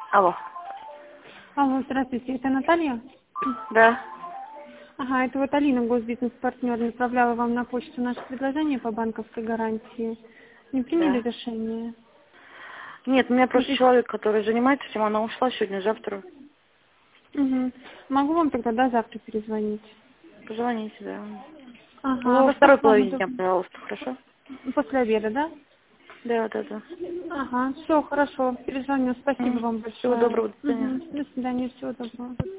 Алло. Алло, здравствуйте, это Наталья? Да. Ага, это вот Алина, госбизнес-партнер, направляла вам на почту наше предложение по банковской гарантии. Не приняли Да. решение? Нет, у меня просто Смотрите. человек, который занимается этим, она ушла сегодня, завтра. Угу. Могу вам тогда до завтра перезвонить? Позвоните, да. Ага, а Во во сколько второй к вам половине дня, удобно? пожалуйста, хорошо? После обеда, да? Да, да, да. Ага, все, хорошо, перезвоню. Спасибо вам Всего большое. доброго, до свидания. Угу. До свидания, всего доброго.